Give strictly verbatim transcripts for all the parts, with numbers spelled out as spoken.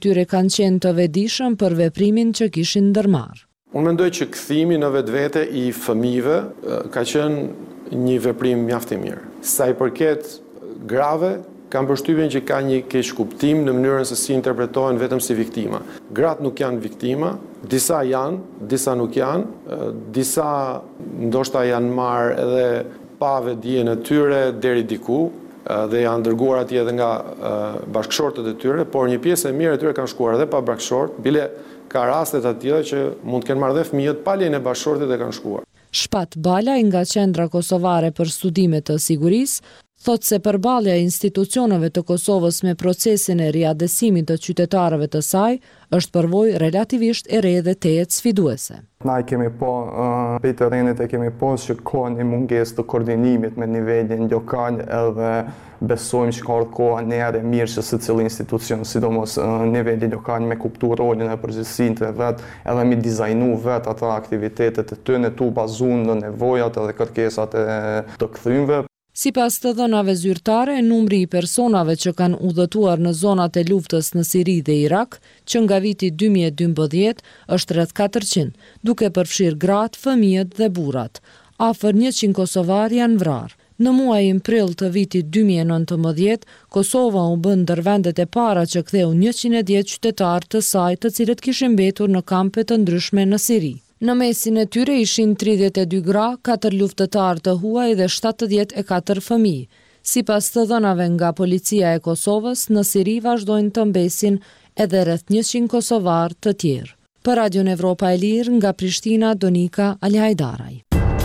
Tyre kanë qenë të vetëdijshëm për veprimin që kishin ndërmarrë. Unë mendoj që kthimi në vetvete i fëmijëve ka qenë një veprim mjaft i mirë. Sa i përket grave, kam përshtypjen që ka një keqkuptim në mënyrën se si interpretohen vetëm si viktima. Gratë nuk janë viktima, disa janë, disa nuk janë, disa ndoshta janë marrë edhe pa vetdijen e tyre deri diku dhe janë dërguar atje edhe nga bashkëshortët e tyre, por një pjesë e mirë e tyre kanë shkuar edhe pa bashkëshort, bile ka rastet atilla që mund të kenë marrë dhe fëmijët pa lejen e bashkëshortit e kanë shkuar. Shpat Balaj nga Qendra Kosovare për Studime të Sigurisë thotë se përballja e institucioneve të Kosovës me procesin e riadesimit të qytetarëve të saj është përvojë relativisht e re dhe tejet sfiduese. Na i kemi po, uh, pe terrenit e kemi po që ka një mungesë të koordinimit me nivelin lokal edhe besojmë që ka ardhur koha nere mirë që secili institucion, sidomos uh, niveli lokal me kuptu rolin e përgjegjësinë të vet, edhe mi dizajnu vet ata aktivitetet e tyre tu bazuar në nevojat edhe kërkesat e të kthymve. Sipas të dhënave zyrtare, numri i personave që kanë udhëtuar në zonat e luftës në Siri dhe Irak, që nga viti dy mijë e dymbëdhjetë është rreth katërqind, duke përfshirë gratë, fëmijët dhe burrat. Afër njëqind kosovarë janë vrarë. Në muajin prill të vitit dy mijë e nëntëmbëdhjetë, Kosova u bë ndër vendet e para që ktheu njëqind e dhjetë qytetarë të saj, të cilët kishin mbetur në kampe të ndryshme në Siri. Në mesin e tyre ishin tridhjetë e dy gra, katër luftëtarë të huaj dhe shtatëdhjetë e katër fëmijë. Sipas të dhënave nga policia e Kosovës, në Siri vazhdojnë të mbesin edhe rreth njëqind kosovarë të tjerë. Për Radion Evropa e Lirë, nga Prishtina, Donika Alhajdaraj.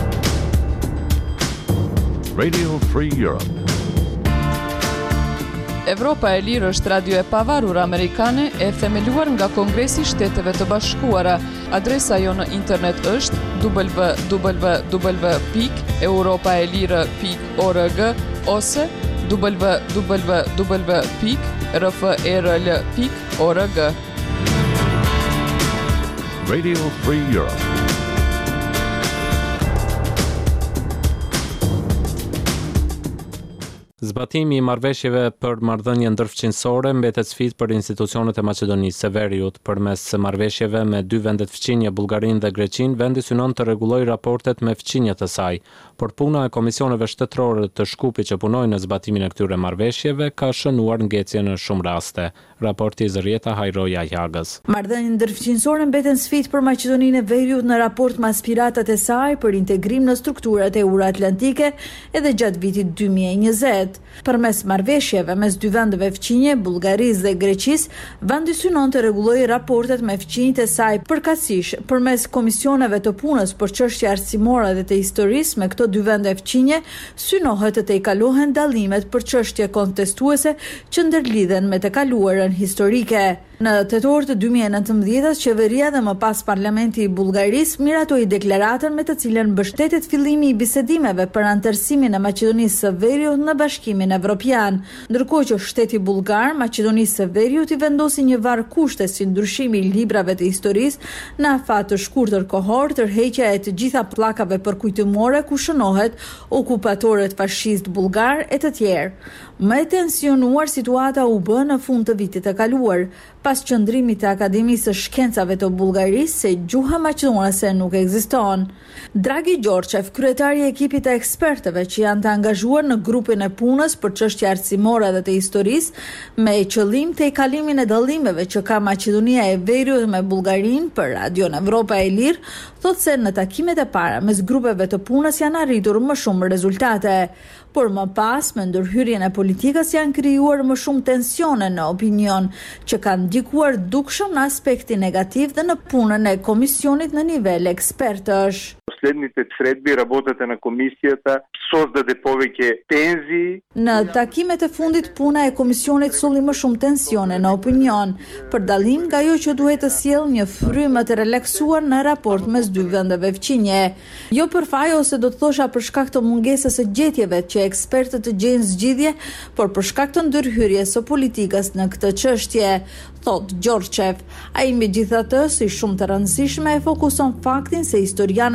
Radio Free Europe. Evropa e Lirë është radio e pavarur amerikane e themeluar nga Kongresi i Shteteve të Bashkuara. Adresa jo në internet është w w w pikë europaelire pikë org ose w w w pikë r f e r l pikë org. Radio Free Europe. Zbatimi i marrëveshjeve për marrëdhënie ndërfqinësore mbetet sfidë për institucionet e Maqedonisë së Veriut. Përmes marrëveshjeve me dy vendet fqinje, Bullgarinë dhe Greqinë, vendi synon të rregullojë raportet me fqinjet e saj. Por puna e komisioneve shtetërore të Shkupit që punojnë në zbatimin e këtyre marrëveshjeve ka shënuar ngjecje në shumë raste. Raporti i Zërieta Hajroja Jagës. Marrëdhëniet ndërfqinësore mbeten sfidë për Maqedoninë e Veriut në raport me aspiratat e saj për integrim në strukturat euroatlantike edhe gjatë vitit dy mijë e njëzet. Përmes marrëveshjeve mes dy vendeve fqinje, Bullgarisë dhe Greqisë, vendi synon të rregullojë raportet me fqinjtë e saj përkatësisht përmes komisioneve të punës për çështje arsimore dhe të historisë me këto dy vende fqinje, synohet të tejkalohen dallimet për çështje kontestuese që ndërlidhen me të kaluarën historike. Në tetor të dy mijë e nëntëmbëdhjetë, qeveria dhe më pas parlamenti i Bullgarisë miratoi deklaratën me të cilën mbështetet fillimi i bisedimeve për anëtarësimin e Maqedonisë së Veriut në Bashkimin Evropian, ndërkohë që shteti bullgar Maqedonisë së Veriut i vendosi një varg kushte si ndryshimi i librave të historisë në afat të shkurtër kohor, tërheqja e të gjitha pllakave përkujtimore ku shënohet okupatorët fashist bullgar e të tjerë. Më e tensionuar situata u bë në fund të vitit të kaluar, pas qëndrimit të Akademisë së Shkencave të Bullgarisë se gjuha maqedonase nuk ekziston. Dragi Gjorçev, kryetari i ekipit të ekspertëve që janë të angazhuar në grupin e punës për çështje arsimore dhe të historisë, me qëllim tejkalimin e dallimeve që ka Maqedonia e Veriut me Bullgarinë, për Radion Evropa e Lirë, thotë se në takimet e para mes grupeve të punës janë arritur më shumë rezultate, por më pas me ndërhyrjen e politikës janë krijuar më shumë tensione në opinion, që kanë ndikuar dukshëm në aspektin negativ dhe në punën e komisionit në nivel ekspertësh. Последните средби работата на комисията создаде повеќе тензии. Në takimet e fundit puna e komisionit solli më shumë tensione në opinion, për dallim nga ajo që duhet të sjellë një frymë të relaksuar në raport mes dy vendeve fqinje. Jo për faj ose do të thosha për shkak të mungesës së gjetjeve që ekspertët të gjejnë zgjidhje, por për shkak të ndërhyrjes së politikës në këtë çështje, thot Gjorçev. Ai megjithatë, si shumë të rëndësishme, e fokuson faktin se historianët e dy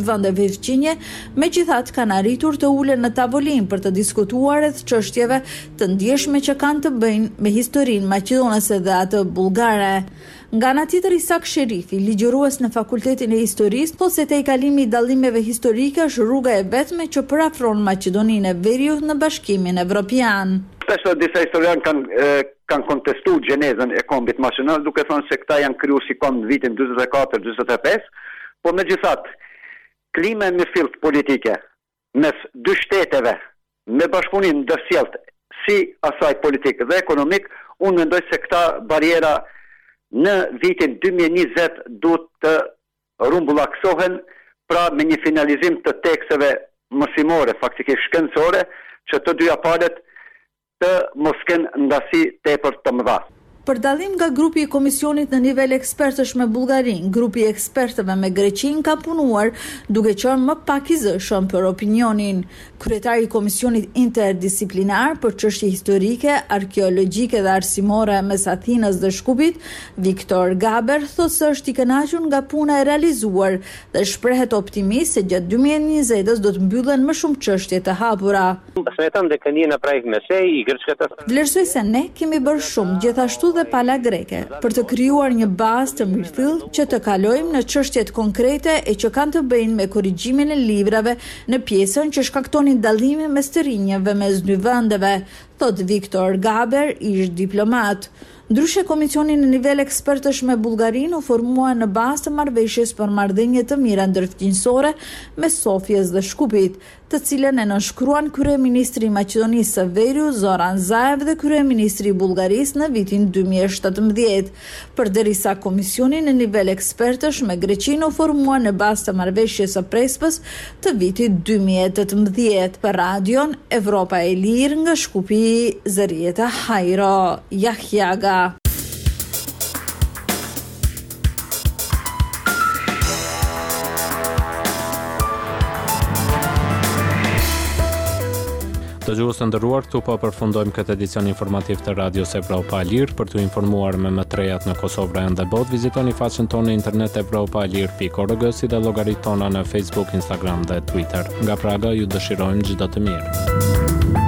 vendeve fqinje, megjithatë kanë arritur të ulen në tavolinë për të diskutuar rreth çështjeve të ndjeshme që kanë të bëjnë me historinë maqedonase dhe atë bullgare. Nga ana tjetër, Isak Sherifi, ligjërues në Fakultetin e Historisë, thotë se te i kalimi i dallimeve historike është rruga e vetme që përafron Maqedoninë e Veriut në Bashkimin Evropian. Shpesh disa historianë kanë kanë kontestuar gjenezën e kombit maqedon, duke thënë se këta janë krijuar si kom në vitin dyzet e katër dyzet e pesë, por megjithatë, klima e mirëfillt politike mes dy shteteve me bashkëpunim ndërsjellët si asaj politik dhe ekonomik, unë mendoj se këta bariera në vitin dy mijë e njëzet duhet të rumbullaksohen, pra me një finalizim të teksteve mësimore, faktikisht shkencore, që të dyja palët të mos kenë ndasi tepër të mëdha. Për dallim nga grupi i komisionit në nivel ekspertësh me Bullgarinë, grupi i ekspertëve me Greqinë ka punuar duke qenë më pak i zëshëm për opinionin. Kryetari i komisionit interdisiplinar për çështje historike, arkeologjike dhe arsimore mes Athinës dhe Shkupit, Viktor Gaber, thotë se është i kënaqur nga puna e realizuar dhe shprehet optimist se gjatë dy mijë e njëzet do të mbyllen më shumë çështje të hapura. Vlerësoj se ne kemi bërë shumë, gjithashtu dhe pala greke, për të krijuar një bazë të mirëfillt që të kalojmë në çështjet konkrete e që kanë të bëjnë me korrigjimin e librave në pjesën që shkaktonin dallime mes të rinjeve mes dy vendeve, thot Viktor Gaber, ish diplomat. Ndryshe, komisioni në nivel ekspertësh me Bullgarinë u formua në bazë të marrëveshjes për marrëdhënie të mira ndërfaqënësore me Sofjes dhe Shkupit, të cilën e nënshkruan kryeministri i Maqedonisë së Veriut Zoran Zaev dhe kryeministri i Bullgarisë në vitin dy mijë e shtatëmbëdhjetë. Përderisa komisioni në nivel ekspertësh me Greqinë u formua në bazë të marrëveshjes së Prespës të vitit dy mijë e tetëmbëdhjetë. Për radion Evropa e Lirë nga Shkupi, Zërieta Hajro, Jahjaga. Të gjuhës të ndëruar, këtu po përfundojmë këtë edicion informativ të Radios Evropa e Lirë. Për të informuar me më trejat në Kosovë, Vranjë dhe botë, vizitoni faqen tonë në internet evropa e lirë pikë org, si dhe llogaritë tona në Facebook, Instagram dhe Twitter. Nga Praga ju dëshirojmë çdo të mirë.